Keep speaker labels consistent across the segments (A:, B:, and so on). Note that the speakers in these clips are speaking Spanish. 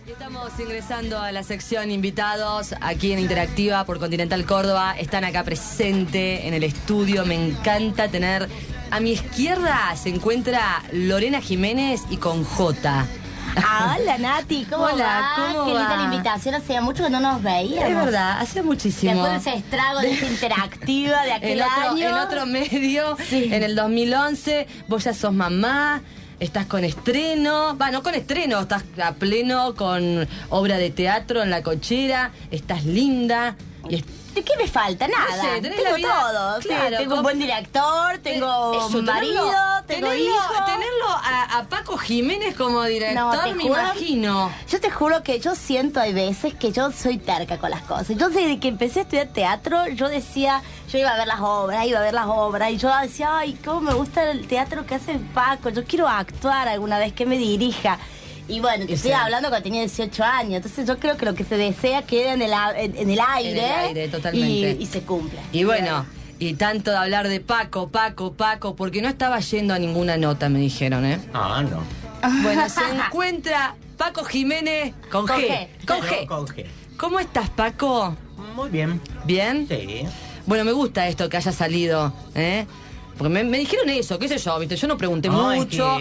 A: Estamos ingresando a la sección invitados aquí en Interactiva por Continental Córdoba. Están acá presente en el estudio. Me encanta tener... A mi izquierda se encuentra Lorena Jiménez y con J.
B: Hola Nati, ¿cómo
A: Hola,
B: va?
A: ¿cómo
B: Qué linda
A: va?
B: la invitación, hacía mucho que no nos veíamos.
A: Es verdad, hacía muchísimo.
B: Después de ese estrago de esa Interactiva de aquel año.
A: En otro medio,
B: Sí.
A: en el 2011, vos ya sos mamá, estás con estreno, no con estreno, estás a pleno con obra de teatro en La Cochera, estás linda y
B: ¿De qué me falta? Nada.
A: No sé, tenés
B: tengo
A: la vida-
B: todo.
A: claro,
B: tengo un buen director, tengo
A: Eso,
B: marido, tengo hijo.
A: Tenerlo a Paco Jiménez como director,
B: te
A: me
B: juro.
A: imagino.
B: Yo te juro que yo siento, hay veces que yo soy terca con las cosas. Yo desde que empecé a estudiar teatro, yo decía, yo iba a ver las obras, y yo decía, ay, cómo me gusta el teatro que hace Paco, yo quiero actuar alguna vez, que me dirija. Y bueno, te estoy hablando cuando tenía 18 años, entonces yo creo que lo que se desea queda en el aire.
A: En el aire, totalmente.
B: Y se cumple.
A: Y bueno, y tanto de hablar de Paco, porque no estaba yendo a ninguna nota, me dijeron, ¿eh?
C: Ah, no.
A: Bueno, se encuentra Paco Jiménez con
B: Con
A: G.
B: G.
A: Con G.
C: Con G.
A: ¿Cómo estás, Paco?
C: Muy bien.
A: ¿Bien?
C: Sí.
A: Bueno, me gusta esto que haya salido, ¿eh? Porque me dijeron eso, qué sé yo, ¿viste? Yo no pregunté
C: No,
A: mucho.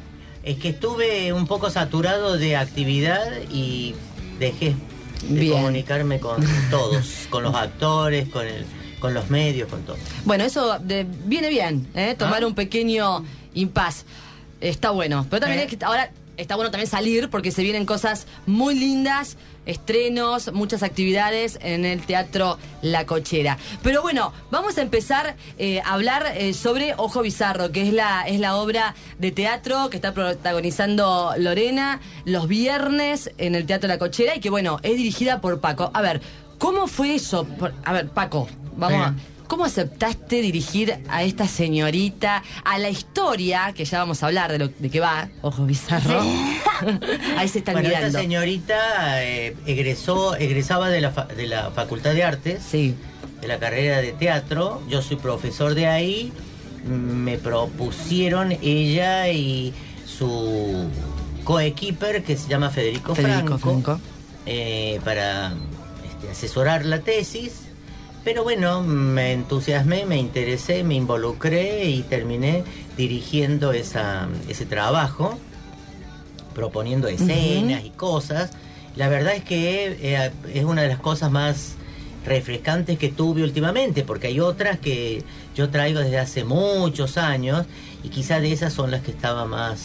C: Es que estuve un poco saturado de actividad y dejé de
A: Bien.
C: comunicarme con todos, con los actores, con los medios, con todo.
A: Bueno, eso viene bien, ¿eh? Tomar un pequeño impas. Está bueno. Pero también es que ahora está bueno también salir porque se vienen cosas muy lindas, estrenos, muchas actividades en el Teatro La Cochera. Pero bueno, vamos a empezar a hablar sobre Ojo Bizarro, que es la obra de teatro que está protagonizando Lorena los viernes en el Teatro La Cochera y que bueno, es dirigida por Paco. A ver, ¿cómo fue eso? A ver, Paco, vamos a... ¿Cómo aceptaste dirigir a esta señorita, a la historia, que ya vamos a hablar de qué va, Ojo Bizarro? Ahí se están
C: Bueno,
A: mirando.
C: esta señorita egresaba de la Facultad de Artes,
A: Sí.
C: de la carrera de teatro. Yo soy profesor de ahí. Me propusieron ella y su coequiper, que se llama Federico Franco. Para asesorar la tesis. Pero bueno, me entusiasmé, me interesé, me involucré y terminé dirigiendo ese trabajo, proponiendo escenas y cosas. La verdad es que es una de las cosas más refrescantes que tuve últimamente, porque hay otras que yo traigo desde hace muchos años y quizás de esas son las que estaba más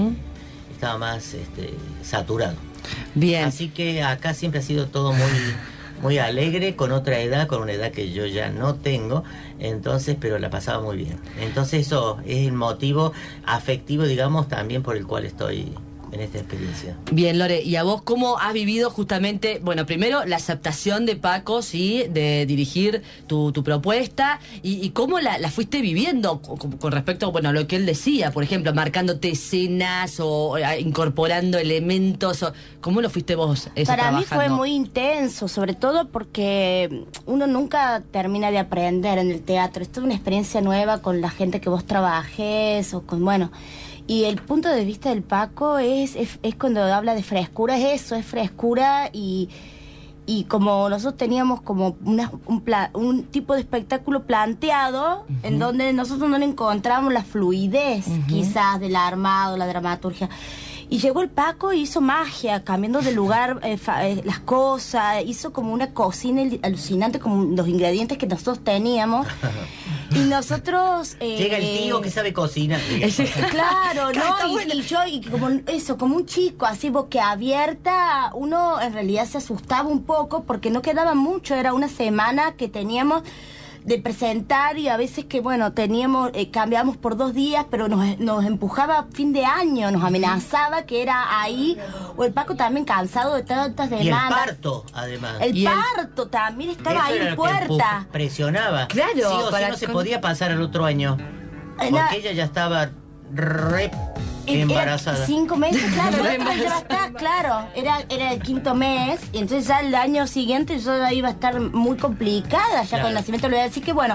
C: saturado.
A: Bien.
C: Así que acá siempre ha sido todo muy alegre, con una edad que yo ya no tengo, entonces, pero la pasaba muy bien. Entonces eso es el motivo afectivo, digamos, también por el cual estoy en esta experiencia.
A: Bien, Lore, ¿y a vos cómo has vivido justamente, bueno, primero la aceptación de Paco, sí, de dirigir tu propuesta, y cómo la fuiste viviendo con respecto, bueno, a lo que él decía, por ejemplo, marcándote escenas o incorporando elementos, ¿cómo lo fuiste vos
B: Para mí fue
A: trabajando?
B: muy intenso, sobre todo porque uno nunca termina de aprender en el teatro. Esto es una experiencia nueva con la gente que vos trabajes o con, bueno... Y el punto de vista del Paco es cuando habla de frescura, es eso, es frescura y como nosotros teníamos como un tipo de espectáculo planteado en donde nosotros no le encontramos la fluidez quizás del armado, la dramaturgia. Y llegó el Paco y hizo magia, cambiando de lugar las cosas, hizo como una cocina alucinante, como los ingredientes que nosotros teníamos. Y nosotros...
C: Llega el tío que sabe cocinar.
B: Claro,
A: Está
B: ¿no?
A: bueno.
B: Y como eso, como un chico, así boquiabierta, uno en realidad se asustaba un poco porque no quedaba mucho, era una semana que teníamos de presentar y a veces que, bueno, cambiábamos por 2 días, pero nos empujaba a fin de año, nos amenazaba que era ahí, o el Paco también cansado de tantas
C: Y el
B: demandas.
C: parto, además.
B: El parto también estaba
C: Eso
B: ahí
C: era
B: en
C: lo que
B: puerta.
C: presionaba.
A: Claro,
C: sí o sí
A: para
C: no se
A: con-
C: podía pasar al otro año.
B: Era-
C: Porque ella ya estaba re
B: Era
C: embarazada.
B: 5 meses, claro,
A: Re
B: ya está, claro. Era el 5.º mes, y entonces ya el año siguiente yo iba a estar muy complicada ya
C: Claro.
B: con el nacimiento de Lorena. Así que bueno,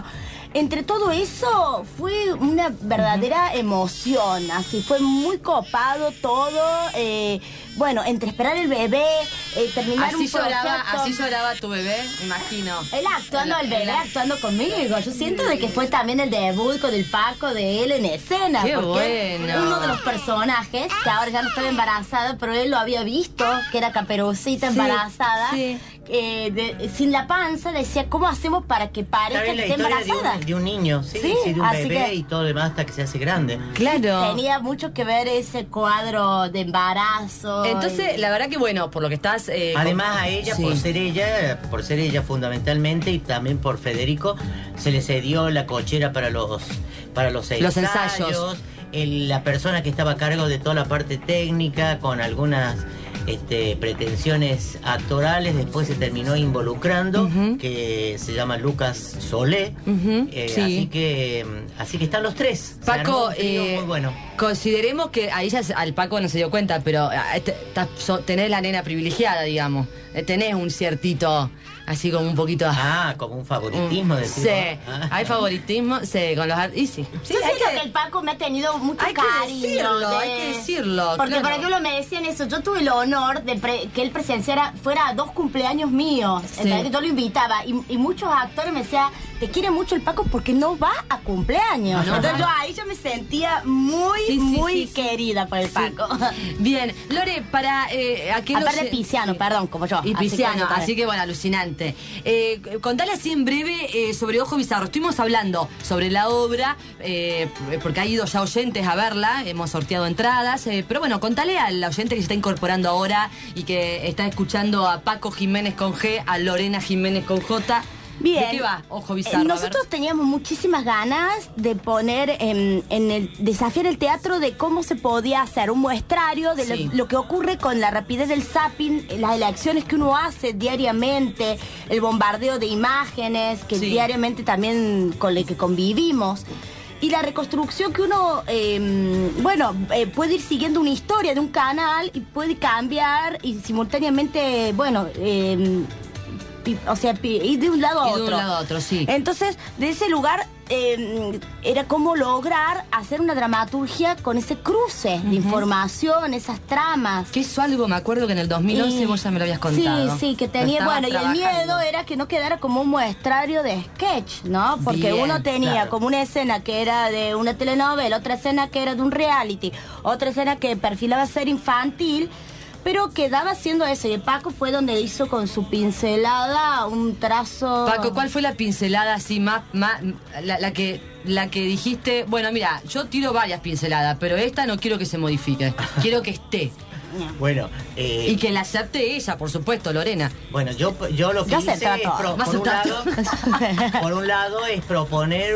B: entre todo eso fue una verdadera emoción, así fue muy copado todo, bueno, entre esperar el bebé, terminar un proyecto.
A: Así lloraba tu bebé, me imagino.
B: Él actuando, el bebé actuando conmigo. Yo siento de que fue también el debut con el Paco de él en escena.
A: Qué
B: porque
A: bueno.
B: uno de los personajes, que ahora ya no estaba embarazada, pero él lo había visto, que era Caperucita embarazada.
A: Sí.
B: Sin la panza, decía, ¿cómo hacemos para que parezca que esté embarazada?
C: De un niño, sí, de un bebé y todo lo demás hasta que se hace grande.
A: Claro.
B: Tenía mucho que ver ese cuadro de embarazo.
A: Entonces, la verdad que bueno, por lo que estás...
C: Además a ella, por ser ella fundamentalmente, y también por Federico, se le cedió la cochera para los ensayos. La persona que estaba a cargo de toda la parte técnica, con algunas pretensiones actorales, después se terminó involucrando, que se llama Lucas Solé. Así que están los tres.
A: Paco,
C: muy bueno.
A: Consideremos que ahí ya al Paco no se dio cuenta, pero tenés la nena privilegiada, digamos. Tenés un ciertito, así como un poquito...
C: como un favoritismo de
A: Sí, hay favoritismo, sí, con los... Y sí.
B: Yo siento que el Paco me ha tenido mucho cariño.
A: Hay que decirlo.
B: Porque,
A: claro.
B: por ejemplo, me decían eso. Yo tuve el honor de que él fuera a 2 cumpleaños míos.
A: Sí.
B: Entonces, que yo lo invitaba. Y muchos actores me decían, te quiere mucho el Paco porque no va a cumpleaños.
A: No.
B: Entonces, ahí yo me sentía muy querida por el Paco.
A: Bien, Lore, para...
B: Aparte pisciano, perdón, como yo.
A: Y pisciano, así que bueno, alucinante. Contale así en breve sobre Ojo Bizarro. Estuvimos hablando sobre la obra, porque ha ido ya oyentes a verla, hemos sorteado entradas, pero bueno, contale al oyente que se está incorporando ahora y que está escuchando a Paco Jiménez con G, a Lorena Jiménez con J.
B: Bien.
A: ¿De qué va Ojo Bizarro?
B: Nosotros teníamos muchísimas ganas de poner desafiar el teatro de cómo se podía hacer un muestrario de lo que ocurre con la rapidez del zapping, las elecciones que uno hace diariamente, el bombardeo de imágenes que diariamente también con el que convivimos. Y la reconstrucción que uno, puede ir siguiendo una historia de un canal y puede cambiar y simultáneamente, ir de un lado a otro.
A: De un lado a otro, sí.
B: Entonces, de ese lugar era como lograr hacer una dramaturgia con ese cruce de información, esas tramas.
A: Que eso algo me acuerdo que en el 2011 vos ya me lo habías contado.
B: Sí, que tenía, y el miedo era que no quedara como un muestrario de sketch, ¿no? Porque uno tenía como una escena que era de una telenovela, otra escena que era de un reality, otra escena que perfilaba ser infantil, pero quedaba haciendo eso. Y el Paco fue donde hizo con su pincelada un trazo...
A: Paco, ¿cuál fue la pincelada así más la que dijiste? Bueno, mira, yo tiro varias pinceladas, pero esta no quiero que se modifique. Quiero que esté.
C: Bueno,
A: y que la acepte ella, por supuesto, Lorena.
C: Bueno, yo lo que hice es por un lado es proponer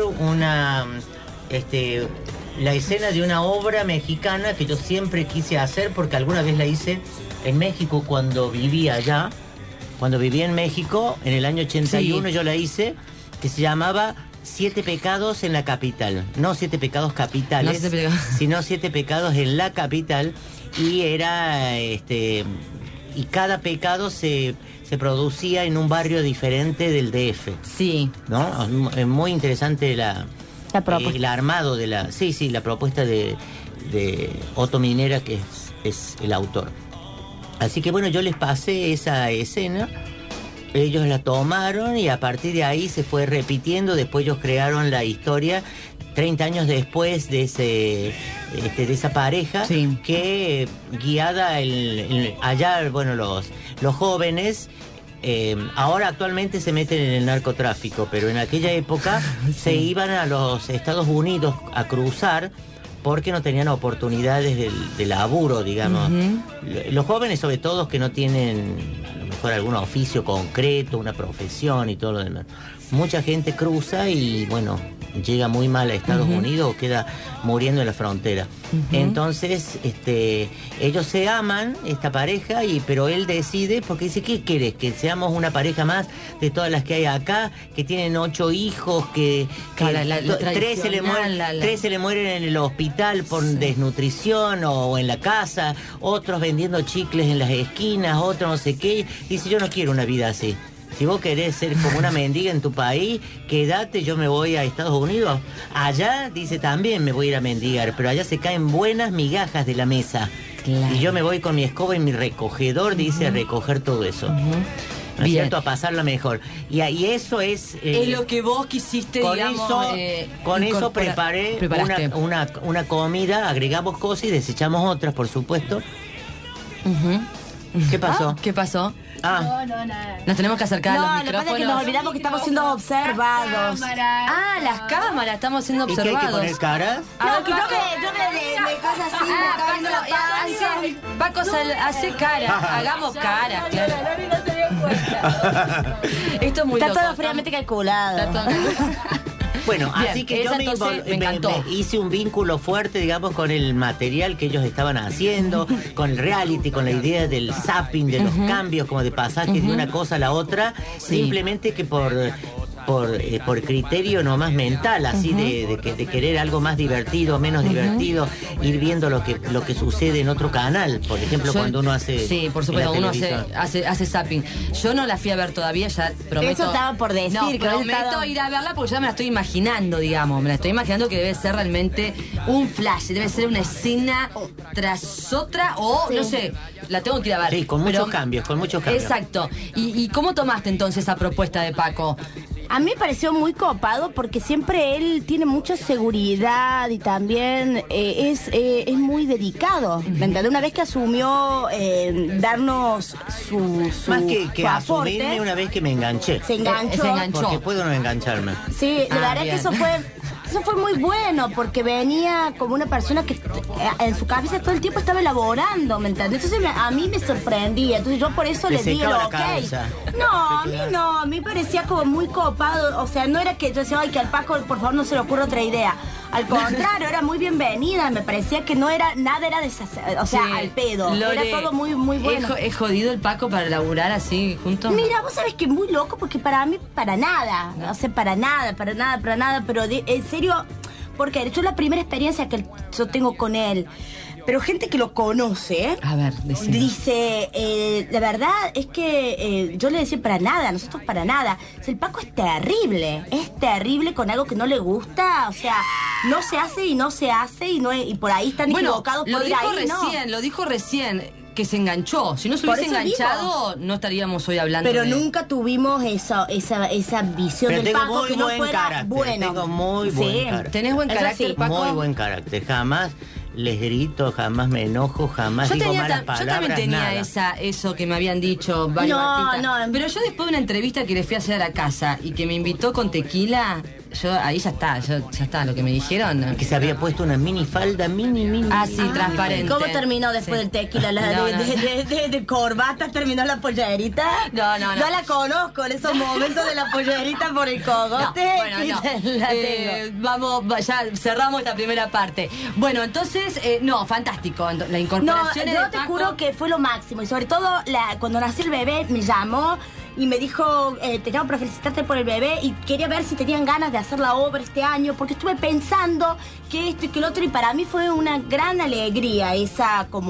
C: la escena de una obra mexicana que yo siempre quise hacer, porque alguna vez la hice en México cuando vivía allá. Cuando vivía en México, en el año 81, yo la hice, que se llamaba 7 pecados en la capital. No 7 pecados capitales, sino 7 pecados en la capital. Y era, y cada pecado se producía en un barrio diferente del DF.
A: Sí.
C: ¿No? Es muy interesante el armado de la propuesta de Otto Minera, que es el autor. Así que bueno, yo les pasé esa escena, ellos la tomaron y a partir de ahí se fue repitiendo. Después ellos crearon la historia 30 años después de esa pareja, que guiada allá, bueno, los jóvenes ahora actualmente se meten en el narcotráfico, pero en aquella época se iban a los Estados Unidos a cruzar porque no tenían oportunidades de laburo, digamos. Los jóvenes, sobre todo, que no tienen a lo mejor algún oficio concreto, una profesión y todo lo demás. Mucha gente cruza y, bueno, llega muy mal a Estados Unidos o queda muriendo en la frontera. Entonces, ellos se aman, esta pareja, pero él decide, porque dice, ¿qué querés? Que seamos una pareja más de todas las que hay acá, que tienen 8 hijos, que 3 se le mueren en el hospital por desnutrición o en la casa, otros vendiendo chicles en las esquinas, otros no sé qué. Dice, yo no quiero una vida así. Si vos querés ser como una mendiga en tu país, quédate, yo me voy a Estados Unidos. Allá, dice, también me voy a ir a mendigar, pero allá se caen buenas migajas de la mesa. Claro. Y yo me voy con mi escoba y mi recogedor, dice, a recoger todo eso. ¿No es cierto? A pasarla mejor. Y eso es...
A: es lo que vos quisiste, digamos...
C: Con eso preparé una comida, agregamos cosas y desechamos otras, por supuesto. ¿Qué pasó?
A: ¿Qué pasó?
B: No, nada.
A: Nos tenemos que acercar a los micrófonos.
B: No, lo que pasa es que nos olvidamos que estamos siendo observados.
A: Las cámaras, estamos siendo observados.
C: ¿Y qué hay que poner caras?
B: No, que yo me cosas así.
A: Paco hace cara, hagamos cara, claro. Esto es muy
B: Está
A: loco.
B: todo fríamente calculado.
A: Está todo
C: Bueno,
A: bien,
C: así que yo me hice un vínculo fuerte, digamos, con el material que ellos estaban haciendo, con el reality, con la idea del zapping, de los cambios, como de pasaje de una cosa a la otra, simplemente que por criterio nomás mental, así de querer algo más divertido, menos divertido, ir viendo lo que sucede en otro canal, por ejemplo, cuando uno hace...
A: Sí, por supuesto, uno hace zapping. Yo no la fui a ver todavía, ya prometo...
B: Eso estaba por decir.
A: No, prometo ir a verla porque ya me la estoy imaginando, digamos. Me la estoy imaginando que debe ser realmente un flash, debe ser una escena tras otra, o no sé, la tengo que ir a ver.
C: Sí, con muchos cambios.
A: Exacto. ¿Y cómo tomaste entonces esa propuesta de Paco?
B: A mí me pareció muy copado porque siempre él tiene mucha seguridad y también es muy dedicado. ¿Me entiendes? Una vez que asumió darnos su
C: más que
B: aporte,
C: asumirme, una vez que me enganché.
B: Se enganchó.
C: Porque puedo no engancharme.
B: Sí, la verdad que eso fue muy bueno porque venía como una persona que en su cabeza todo el tiempo estaba elaborando, ¿me entiendes? Entonces a mí me sorprendía, entonces yo por eso le di el ok. No, a mí parecía como muy copado, o sea, no era que yo decía, ay, que al Paco por favor no se le ocurra otra idea. Al contrario, era muy bienvenida, me parecía que no era, nada era al pedo, era todo muy, muy bueno.
A: ¿Es jodido el Paco para laburar así juntos?
B: Mira, vos sabés que es muy loco porque para mí, para nada, no sé, para nada, pero en serio, porque yo la primera experiencia que yo tengo con él, pero gente que lo conoce,
A: a ver,
B: dice, la verdad es que yo le decía nosotros para nada. O sea, el Paco es terrible con algo que no le gusta, o sea, no se hace y por ahí están equivocados por ir ahí,
A: lo dijo recién. Que se enganchó. Si no se hubiese enganchado, no estaríamos hoy hablando.
B: Pero nunca tuvimos esa visión del Paco que no fuera
C: carácter,
B: bueno.
C: Tengo muy buen carácter.
A: ¿Tenés buen carácter, Paco?
C: Muy buen carácter. Jamás les grito, jamás me enojo, jamás digo malas palabras.
A: Yo también tenía eso que me habían dicho varios artistas. Pero yo después de una entrevista que le fui a hacer a la casa y que me invitó con tequila, ahí ya está, lo que me dijeron.
C: Que se había puesto una minifalda, mini.
A: Sí, transparente.
B: ¿Cómo terminó después del tequila? De corbata terminó la pollerita.
A: No.
B: Yo la conozco en esos momentos de la pollerita por el cogote. La tengo.
A: Vamos, ya cerramos esta primera parte. Bueno, entonces, fantástico. La incorporación
B: yo te juro que fue lo máximo. Y sobre todo, cuando nació el bebé, me llamó y me dijo, teníamos para felicitarte por el bebé y quería ver si tenían ganas de hacer la obra este año, porque estuve pensando que esto y que lo otro, y para mí fue una gran alegría ese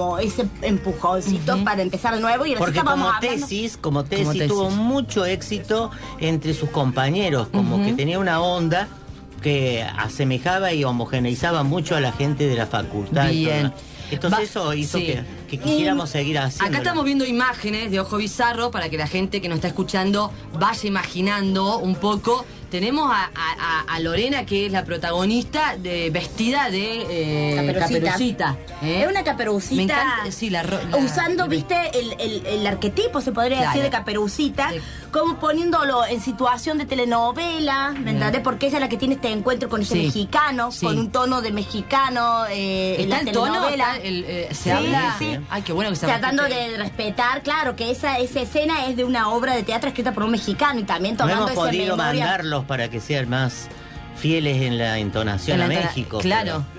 B: empujoncito para empezar de nuevo. Y
C: porque como tesis tuvo mucho éxito entre sus compañeros, como que tenía una onda que asemejaba y homogeneizaba mucho a la gente de la facultad.
A: Bien.
C: Entonces eso hizo que quisiéramos seguir haciendo.
A: Acá estamos viendo imágenes de Ojo Bizarro para que la gente que nos está escuchando vaya imaginando un poco. Tenemos a Lorena, que es la protagonista, vestida de Caperucita.
B: Es una Caperucita.
A: Me encanta, sí,
B: usando, viste, el arquetipo, se podría decir, de Caperucita, como poniéndolo en situación de telenovela, ¿me entendés? Porque ella es la que tiene este encuentro con ese mexicano, con un tono de mexicano en la telenovela.
A: Se habla. Sí. Ay, qué bueno que se
B: tratando de respetar, claro, que esa escena es de una obra de teatro escrita por un mexicano y también tomando esa memoria.
C: Mandarlos para que sean más fieles en la entonación a México.
A: Claro.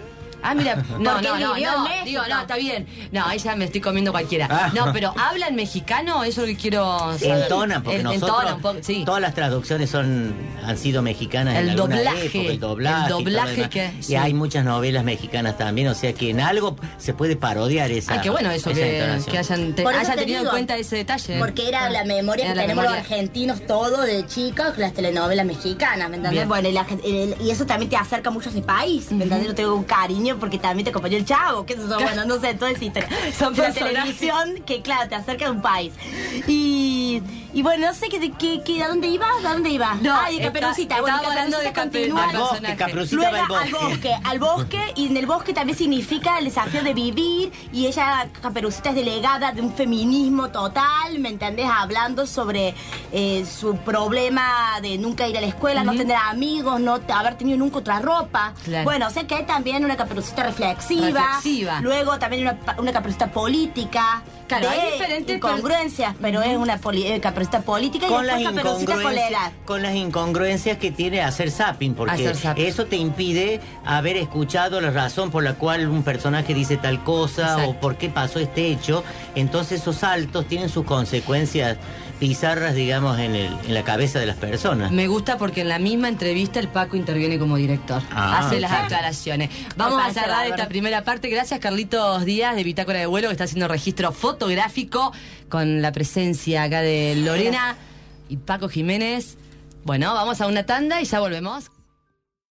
A: Ah, mira, no,
B: Porque él vivió en México.
A: digo, no, está bien. No, ahí ya me estoy comiendo cualquiera. No, pero ¿habla en mexicano? Eso es lo que quiero saber.
C: Entonan, porque nosotros,
A: sí.
C: todas las traducciones han sido mexicanas
A: El
C: en alguna
A: doblaje,
C: época, el doblaje
A: el doblaje que...
C: Y
A: sí.
C: hay muchas novelas mexicanas también, o sea que en algo se puede parodiar esa.
A: Ah, qué bueno eso, que hayan tenido en cuenta ese detalle.
B: Porque era la memoria que tenemos los argentinos todos de chicos, las telenovelas mexicanas, ¿me entendés? Bueno, y eso también te acerca mucho a ese país, ¿me entendés? Yo tengo un cariño porque también te acompañó el Chavo, que eso, bueno, no sé, toda esa historia. Son la televisión que, claro, te acerca de un país. Y bueno, no sé, ¿a dónde ibas? ¿A dónde ibas?
A: No,
B: de Caperucita.
A: Estábamos hablando de
C: Caperucita va
B: al bosque, y en el bosque también significa el desafío de vivir, y ella, Caperucita, es delegada de un feminismo total, ¿me entendés? Hablando sobre su problema de nunca ir a la escuela, no tener amigos, no haber tenido nunca otra ropa. Claro. Bueno, o sea que hay también una Caperucita reflexiva. Luego también una Caperucita política.
A: Claro, hay diferentes
B: incongruencias, pero es una Caperucita política
C: con
B: y después Caperucita con la edad.
C: Con las incongruencias que tiene hacer zapping, porque eso te impide haber escuchado la razón por la cual un personaje dice tal cosa o por qué pasó este hecho. Entonces esos saltos tienen sus consecuencias bizarras, digamos, en la cabeza de las personas.
A: Me gusta porque en la misma entrevista el Paco interviene como director. Hace las aclaraciones. Vamos a cerrar esta primera parte. Gracias, Carlitos Díaz, de Bitácora de Vuelo, que está haciendo registro fotográfico con la presencia acá de Lorena y Paco Jiménez. Bueno, vamos a una tanda y ya volvemos.